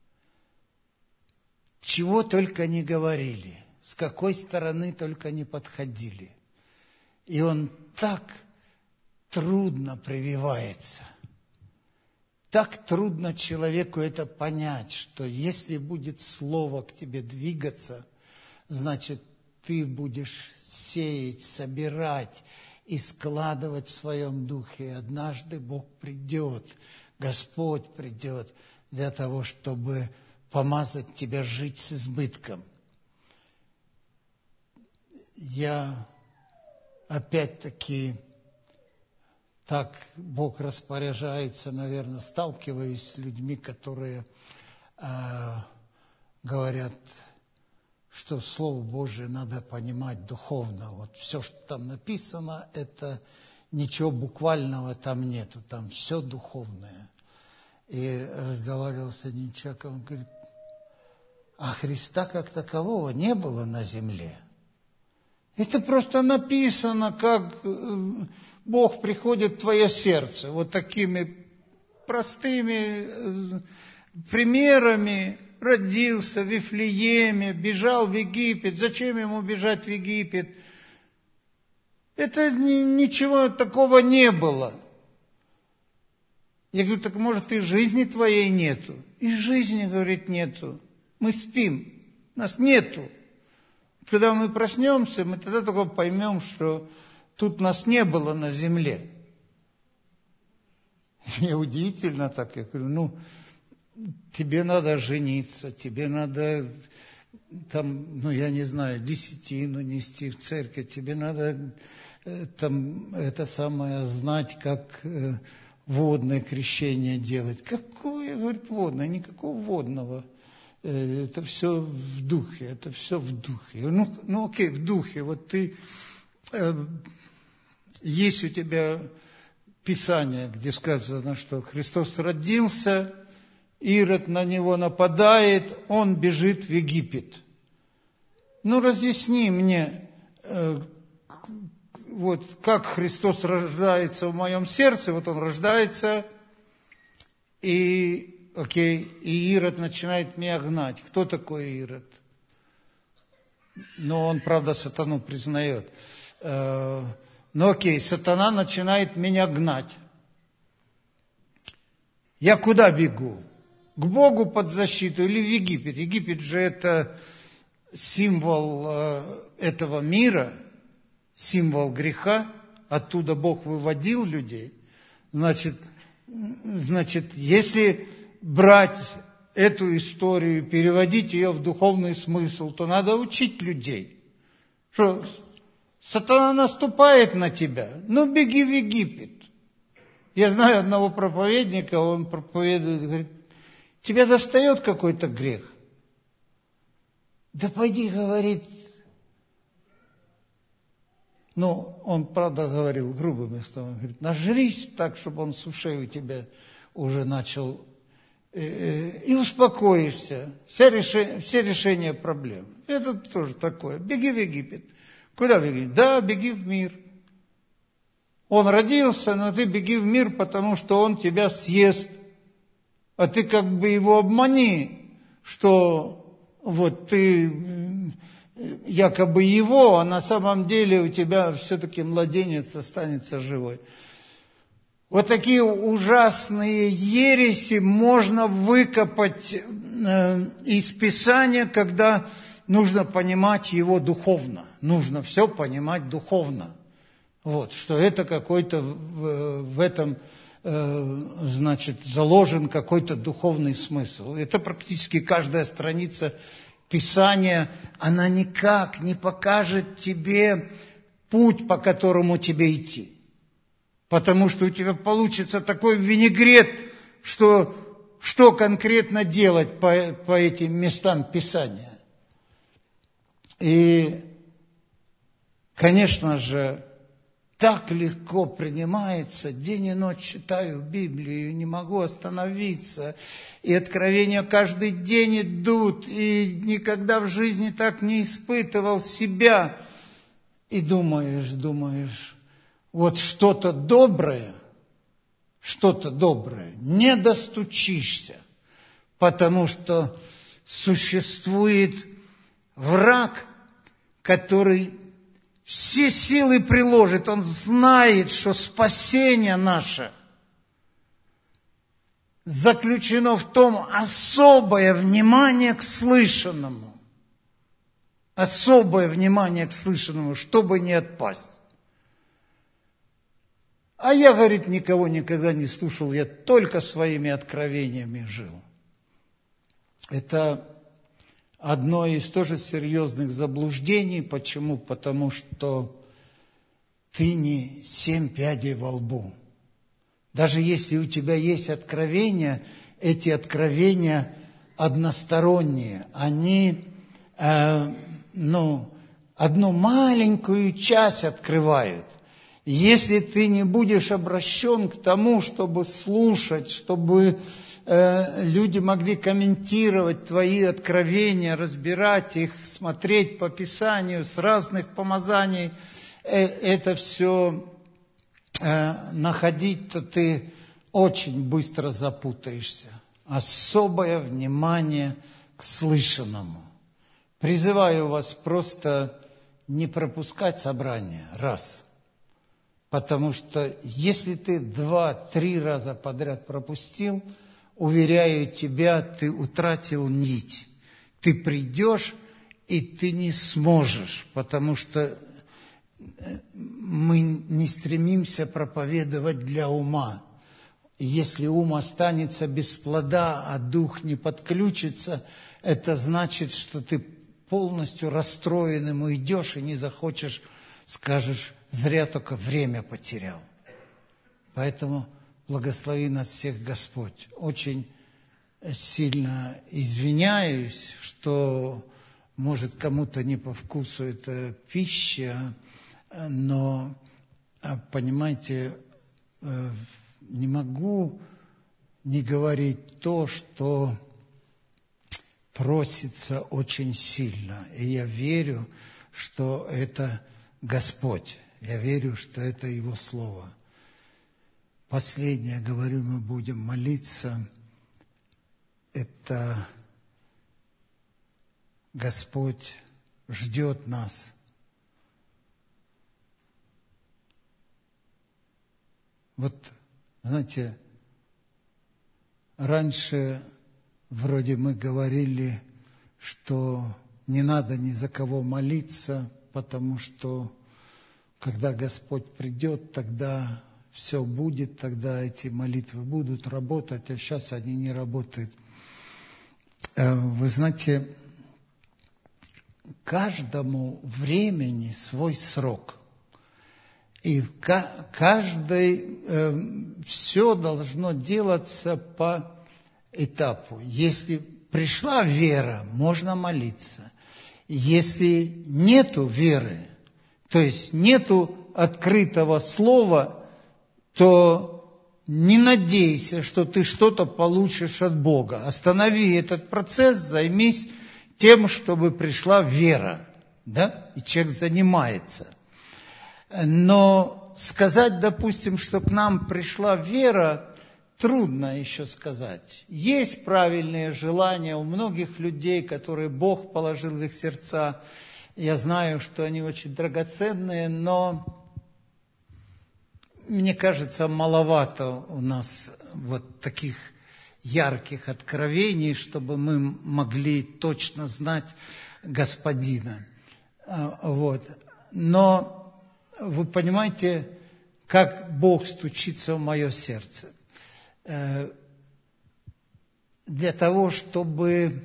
чего только не говорили, с какой стороны только не подходили. И он так трудно прививается. Так трудно человеку это понять, что если будет слово к тебе двигаться, значит, ты будешь сеять, собирать и складывать в своем духе. И однажды Бог придет, Господь придет для того, чтобы помазать тебя жить с избытком. Я опять-таки, так Бог распоряжается, наверное, сталкиваюсь с людьми, которые э, говорят, что Слово Божие надо понимать духовно. Вот все, что там написано, это ничего буквального там нету, там все духовное. И разговаривал с одним человеком, он говорит, а Христа как такового не было на земле. Это просто написано, как Бог приходит в твое сердце, вот такими простыми примерами. Родился в Вифлееме, бежал в Египет. Зачем ему бежать в Египет? Это ничего такого не было. Я говорю, так может и жизни твоей нету? И жизни, говорит, нету. Мы спим, нас нету. Когда мы проснемся, мы тогда только поймем, что тут нас не было на земле. И удивительно так. Я говорю, ну, тебе надо жениться, тебе надо, там, ну, я не знаю, десятину нести в церковь, тебе надо там это самое знать, как э, водное крещение делать. Какое, говорит, водное? Никакого водного. Э, это все в духе, это все в духе. Ну, ну окей, в духе. Вот ты, э, есть у тебя Писание, где сказано, что Христос родился, Ирод на него нападает, он бежит в Египет. ну разъясни мне, э, вот как Христос рождается в моем сердце, вот Он рождается, и, окей, и Ирод начинает меня гнать. Кто такой Ирод? Но он, правда, сатану признает. Э, ну окей, сатана начинает меня гнать. Я куда бегу? К Богу под защиту или в Египет? Египет же это символ э, этого мира, символ греха. Оттуда Бог выводил людей. Значит, значит, если брать эту историю, переводить ее в духовный смысл, то надо учить людей. Что сатана наступает на тебя, ну беги в Египет. Я знаю одного проповедника, он проповедует, говорит, тебя достает какой-то грех. Да пойди, говорит. Ну, он, правда, говорил грубыми словами. Говорит, нажрись так, чтобы он с ушей у тебя уже начал, э, и успокоишься. Все решения, все решения проблем. Это тоже такое. Беги в Египет. Куда беги? Да, беги в мир. Он родился, но ты беги в мир, потому что он тебя съест. А ты как бы его обмани, что вот ты якобы его, а на самом деле у тебя все-таки младенец останется живой. Вот такие ужасные ереси можно выкопать из Писания, когда нужно понимать его духовно. Нужно все понимать духовно. Вот, что это какой-то в, в этом, э, значит, заложен какой-то духовный смысл. Это практически каждая страница Писания, она никак не покажет тебе путь, по которому тебе идти. Потому что у тебя получится такой винегрет, что, что конкретно делать по, по этим местам Писания. И, конечно же, так легко принимается, день и ночь читаю Библию, не могу остановиться, и откровения каждый день идут, и никогда в жизни так не испытывал себя. И думаешь, думаешь, вот что-то доброе, что-то доброе, не достучишься, потому что существует враг, который все силы приложит, он знает, что спасение наше заключено в том особое внимание к слышанному. Особое внимание к слышанному, чтобы не отпасть. А я, говорит, никого никогда не слушал, я только своими откровениями жил. Это одно из тоже серьезных заблуждений. Почему? Потому что ты не семь пядей во лбу. Даже если у тебя есть откровения, эти откровения односторонние. Они, э, ну, одну маленькую часть открывают. Если ты не будешь обращен к тому, чтобы слушать, чтобы люди могли комментировать твои откровения, разбирать их, смотреть по Писанию с разных помазаний, это все находить, то ты очень быстро запутаешься. Особое внимание к слышанному. Призываю вас просто не пропускать собрания, раз. Потому что если ты два-три раза подряд пропустил, уверяю тебя, ты утратил нить. Ты придешь, и ты не сможешь, потому что мы не стремимся проповедовать для ума. Если ум останется без плода, а дух не подключится, это значит, что ты полностью расстроенным уйдешь и не захочешь, скажешь, зря только время потерял. Поэтому благослови нас всех Господь. Очень сильно извиняюсь, что, может, кому-то не по вкусу эта пища, но, понимаете, не могу не говорить то, что просится очень сильно. И я верю, что это Господь. Я верю, что это Его Слово. Последнее, говорю, мы будем молиться. Это Господь ждет нас. Вот, знаете, раньше вроде мы говорили, что не надо ни за кого молиться, потому что когда Господь придет, тогда все будет, тогда эти молитвы будут работать, а сейчас они не работают. Вы знаете, каждому времени свой срок. И каждый, э, все должно делаться по этапу. Если пришла вера, можно молиться. Если нету веры, то есть нету открытого слова, то не надейся, что ты что-то получишь от Бога. Останови этот процесс, займись тем, чтобы пришла вера, да? И человек занимается. Но сказать, допустим, что к нам пришла вера, трудно еще сказать. Есть правильные желания у многих людей, которые Бог положил в их сердца. Я знаю, что они очень драгоценные, но мне кажется, маловато у нас вот таких ярких откровений, чтобы мы могли точно знать Господина. Вот. Но вы понимаете, как Бог стучится в мое сердце. Для того, чтобы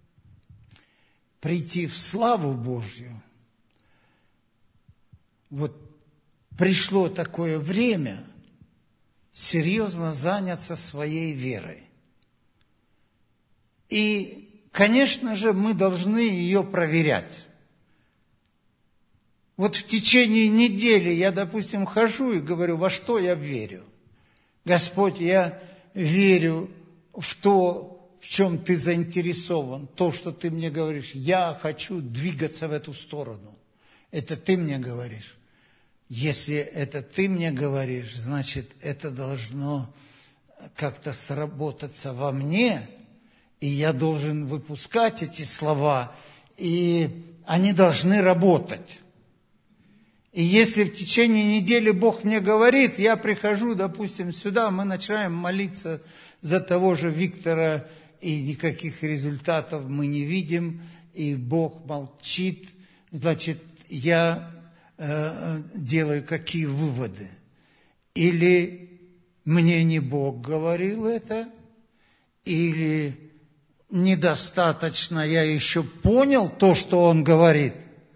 прийти в славу Божью, вот пришло такое время серьезно заняться своей верой. И, конечно же, мы должны ее проверять. Вот в течение недели я, допустим, хожу и говорю, во что я верю. Господь, я верю в то, в чем Ты заинтересован, то, что Ты мне говоришь. Я хочу двигаться в эту сторону. Это Ты мне говоришь. Если это Ты мне говоришь, значит, это должно как-то сработаться во мне, и я должен выпускать эти слова, и они должны работать. И если в течение недели Бог мне говорит, я прихожу, допустим, сюда, мы начинаем молиться за того же Виктора, и никаких результатов мы не видим, и Бог молчит, значит, я э, делаю какие выводы? Или мне не Бог говорил это, или недостаточно я еще понял то, что Он говорит.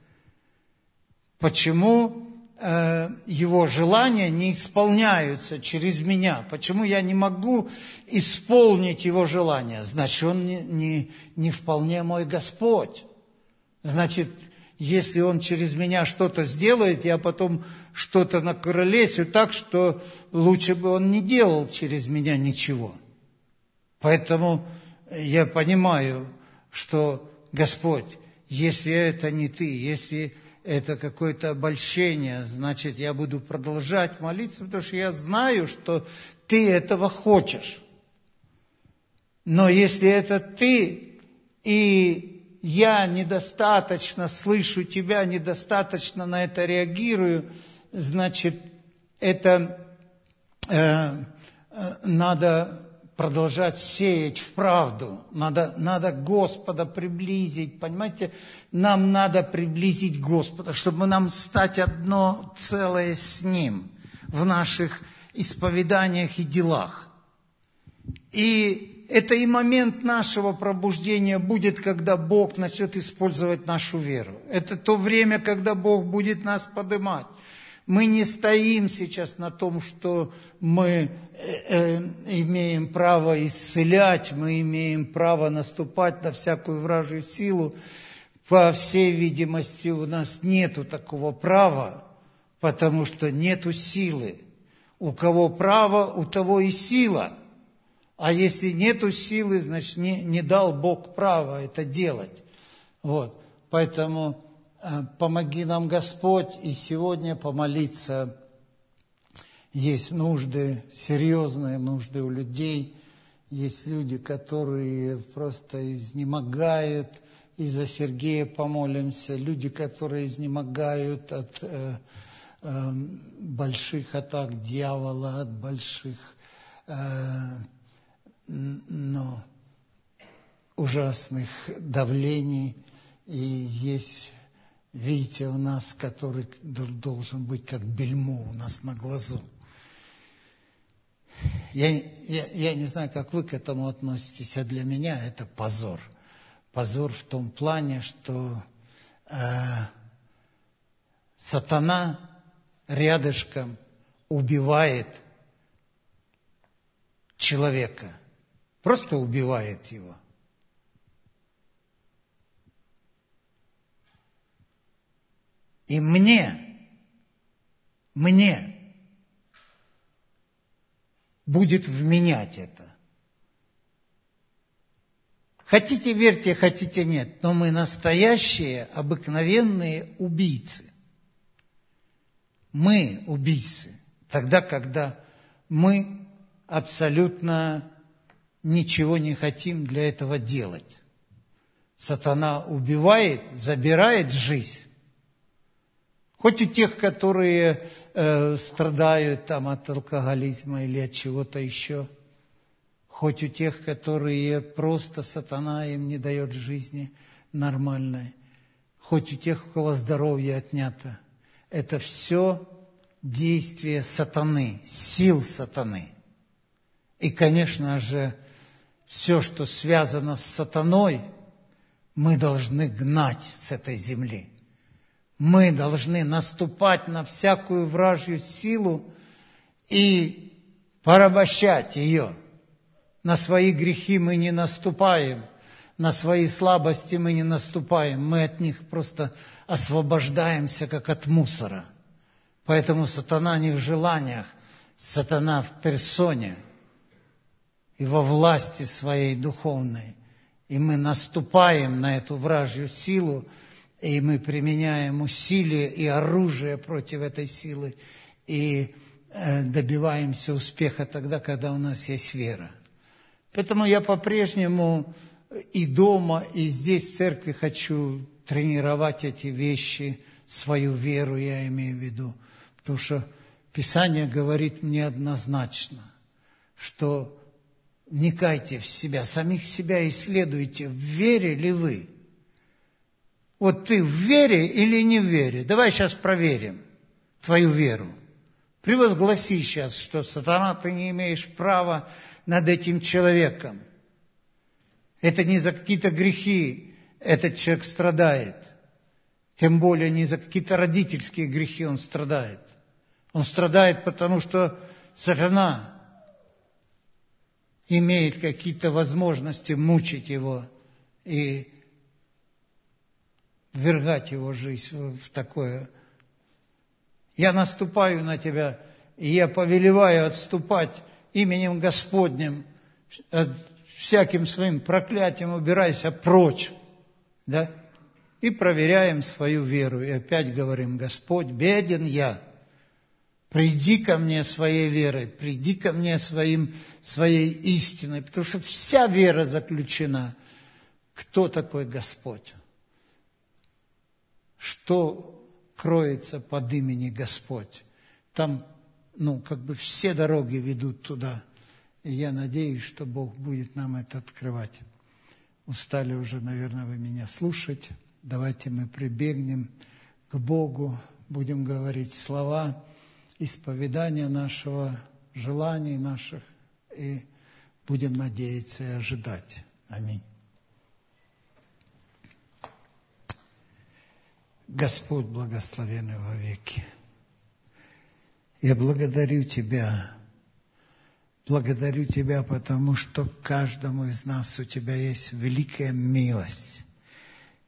Почему э, Его желания не исполняются через меня? Почему я не могу исполнить Его желания? Значит, Он не, не, не вполне мой Господь. Значит, если Он через меня что-то сделает, я потом что-то накуролесю так, что лучше бы Он не делал через меня ничего. Поэтому я понимаю, что, Господь, если это не Ты, если это какое-то обольщение, значит, я буду продолжать молиться, потому что я знаю, что Ты этого хочешь. Но если это Ты, и я недостаточно слышу Тебя, недостаточно на это реагирую, значит, это э, э, надо продолжать сеять в правду. Надо, надо Господа приблизить. Понимаете, нам надо приблизить Господа, чтобы нам стать одно целое с Ним в наших исповеданиях и делах. И это и момент нашего пробуждения будет, когда Бог начнет использовать нашу веру. Это то время, когда Бог будет нас поднимать. Мы не стоим сейчас на том, что мы э, имеем право исцелять, мы имеем право наступать на всякую вражью силу. По всей видимости, у нас нету такого права, потому что нету силы. У кого право, у того и сила. А если нету силы, значит, не, не дал Бог права это делать. Вот. Поэтому э, помоги нам, Господь, и сегодня помолиться. Есть нужды, серьезные нужды у людей. Есть люди, которые просто изнемогают. И за Сергея помолимся. Люди, которые изнемогают от э, э, больших атак дьявола, от больших э, но, ужасных давлений. И есть Витя у нас, который должен быть как бельмо у нас на глазу. Я, я, я не знаю, как вы к этому относитесь, а для меня это позор. Позор в том плане, что э, сатана рядышком убивает человека. Просто убивает его. И мне, мне будет вменять это. Хотите верьте, хотите нет, но мы настоящие, обыкновенные убийцы. Мы убийцы, тогда, когда мы абсолютно ничего не хотим для этого делать. Сатана убивает, забирает жизнь. Хоть у тех, которые э, страдают там, от алкоголизма или от чего-то еще, хоть у тех, которые просто сатана им не дает жизни нормальной, хоть у тех, у кого здоровье отнято. Это все действие сатаны, сил сатаны. И, конечно же, все, что связано с сатаной, мы должны гнать с этой земли. Мы должны наступать на всякую вражью силу и порабощать ее. На свои грехи мы не наступаем, на свои слабости мы не наступаем. Мы от них просто освобождаемся, как от мусора. Поэтому сатана не в желаниях, сатана в персоне и во власти своей духовной. И мы наступаем на эту вражью силу, и мы применяем усилия и оружие против этой силы, и э, добиваемся успеха тогда, когда у нас есть вера. Поэтому я по-прежнему и дома, и здесь в церкви хочу тренировать эти вещи, свою веру я имею в виду. Потому что Писание говорит мне однозначно, что вникайте в себя, самих себя исследуйте, в вере ли вы. Вот ты в вере или не в вере? Давай сейчас проверим твою веру. Превозгласи сейчас, что сатана, ты не имеешь права над этим человеком. Это не за какие-то грехи этот человек страдает. Тем более не за какие-то родительские грехи он страдает. Он страдает, потому что сатана имеет какие-то возможности мучить его и ввергать его жизнь в такое. Я наступаю на тебя, и я повелеваю отступать именем Господним, от всяким своим проклятием убирайся прочь. Да? И проверяем свою веру. И опять говорим: Господь, беден я. Приди ко мне своей верой, приди ко мне своим, своей истиной. Потому что вся вера заключена. Кто такой Господь? Что кроется под именем Господь? Там, ну, как бы все дороги ведут туда. И я надеюсь, что Бог будет нам это открывать. Устали уже, наверное, вы меня слушать. Давайте мы прибегнем к Богу, будем говорить слова исповедания нашего, желаний наших, и будем надеяться и ожидать. Аминь. Господь благословенный во веки. Я благодарю Тебя, благодарю Тебя, потому что каждому из нас у Тебя есть великая милость,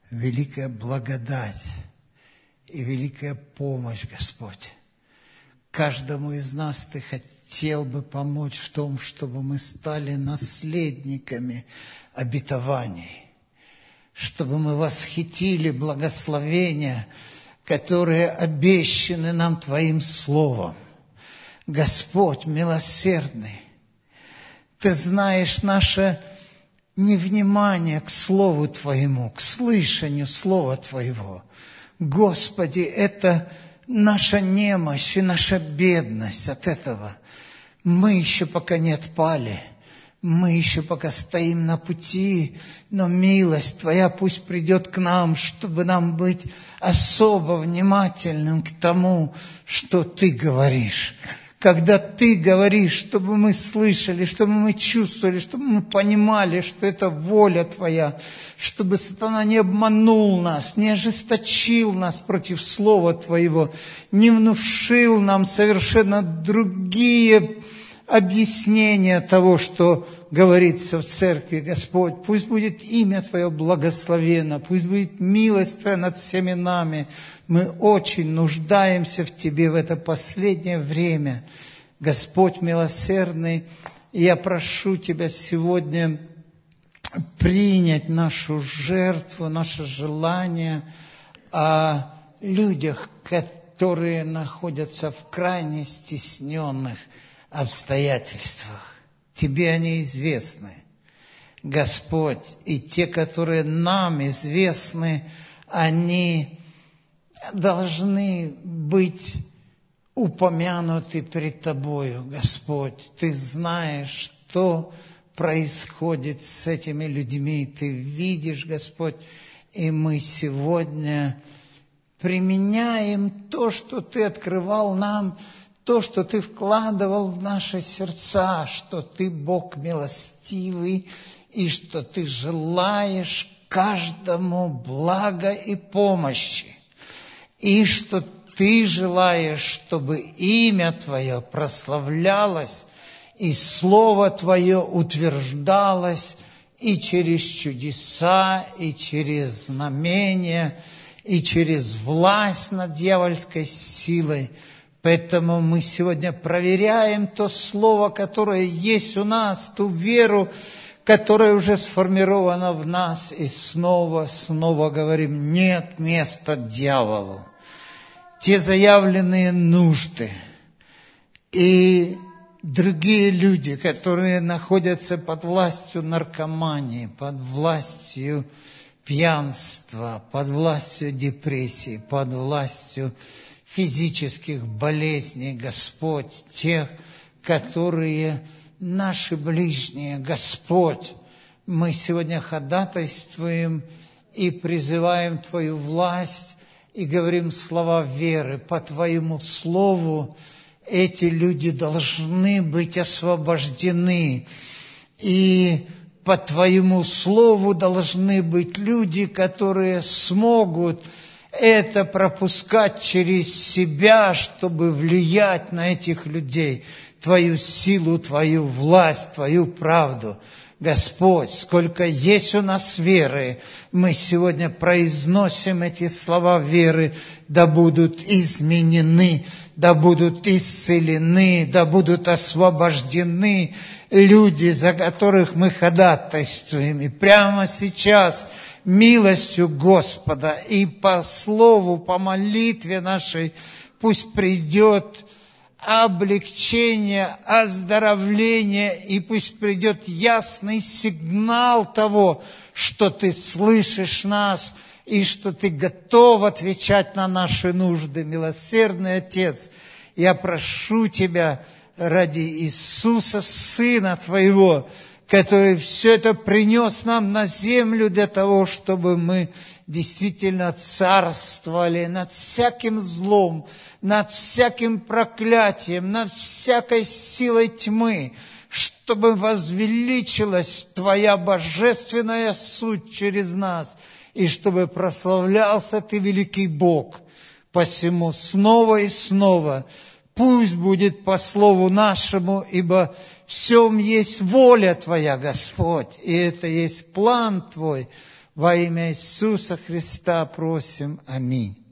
великая благодать и великая помощь, Господь. каждому из нас Ты хотел бы помочь в том, чтобы мы стали наследниками обетований, чтобы мы восхитили благословения, которые обещаны нам Твоим Словом. Господь милосердный, Ты знаешь наше невнимание к Слову Твоему, к слышанию Слова Твоего. Господи, это наша немощь и наша бедность от этого. Мы еще пока не отпали, мы еще пока стоим на пути, но милость Твоя пусть придет к нам, чтобы нам быть особо внимательным к тому, что Ты говоришь. Когда Ты говоришь, чтобы мы слышали, чтобы мы чувствовали, чтобы мы понимали, что это воля Твоя, чтобы сатана не обманул нас, не ожесточил нас против Слова Твоего, не внушил нам совершенно другие объяснения того, что говорится в церкви. Господь, пусть будет имя Твое благословенно, пусть будет милость Твоя над всеми нами. Мы очень нуждаемся в Тебе в это последнее время. Господь милосердный, я прошу Тебя сегодня принять нашу жертву, наше желание о людях, которые находятся в крайне стесненных обстоятельствах. Тебе они известны, Господь, и те, которые нам известны, они должны быть упомянуты перед Тобою, Господь. Ты знаешь, что происходит с этими людьми. Ты видишь, Господь, и мы сегодня применяем то, что Ты открывал нам, то, что Ты вкладывал в наши сердца, что Ты Бог милостивый, и что Ты желаешь каждому блага и помощи, и что Ты желаешь, чтобы имя Твое прославлялось, и Слово Твое утверждалось и через чудеса, и через знамения, и через власть над дьявольской силой. Поэтому мы сегодня проверяем то слово, которое есть у нас, ту веру, которая уже сформирована в нас, и снова, снова говорим: нет места дьяволу. Те заявленные нужды и другие люди, которые находятся под властью наркомании, под властью пьянства, под властью депрессии, под властью физических болезней, Господь, тех, которые наши ближние, Господь, мы сегодня ходатайствуем и призываем Твою власть, и говорим слова веры. По Твоему Слову эти люди должны быть освобождены, и по Твоему Слову должны быть люди, которые смогут это пропускать через себя, чтобы влиять на этих людей, Твою силу, Твою власть, Твою правду. Господь, сколько есть у нас веры, мы сегодня произносим эти слова веры, да будут изменены, да будут исцелены, да будут освобождены люди, за которых мы ходатайствуем. И прямо сейчас милостью Господа и по слову, по молитве нашей пусть придет облегчение, оздоровление, и пусть придет ясный сигнал того, что Ты слышишь нас и что Ты готов отвечать на наши нужды. Милосердный Отец, я прошу Тебя ради Иисуса, Сына Твоего, который все это принес нам на землю для того, чтобы мы действительно царствовали над всяким злом, над всяким проклятием, над всякой силой тьмы, чтобы возвеличилась Твоя божественная суть через нас, и чтобы прославлялся Ты, великий Бог. Посему снова и снова пусть будет по слову нашему, ибо в всем есть воля Твоя, Господь, и это есть план Твой. Во имя Иисуса Христа просим. Аминь.